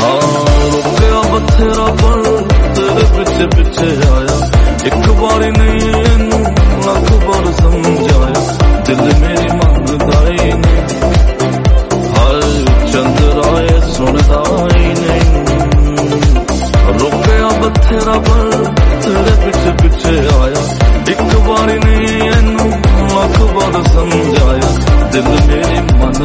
रुकया बथेरा पर तेरे पिछे पिछे आया, एक बारी नहीं इनू लख बार समझाया, दिल मेरी मनदा ही नहीं, हाय चंद्रा ये सुनदा ही नहीं। रुकया बथेरा पर तेरे पिछे पिछे आया, एक बारी नहीं इनू लख बार समझाया, दिल मेरी मन